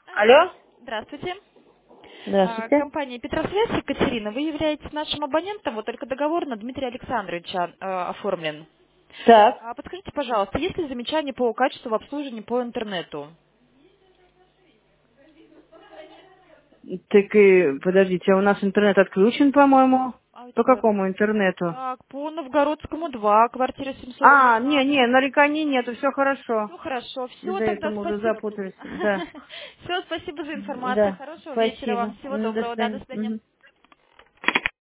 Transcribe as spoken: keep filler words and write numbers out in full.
Алло? Здравствуйте. А, Здравствуйте. Компания «Петросвязь», Екатерина, вы являетесь нашим абонентом, вот только договор на Дмитрия Александровича э, оформлен. Так. А Подскажите, пожалуйста, есть ли замечания по качеству обслуживания по интернету? Так и, подождите, а у нас интернет отключен, по-моему. А у По тебя... какому интернету? Так, по Новгородскому два, квартира семьсот А, два. не, не, нареканий нету, все хорошо. Ну хорошо, все, Из-за тогда этого мы уже спасибо. запутались. Да. Все, спасибо за информацию. Да. Хорошего вечера Спасибо. вам. Всего М, До доброго. Да, до свидания. свидания. Мгм.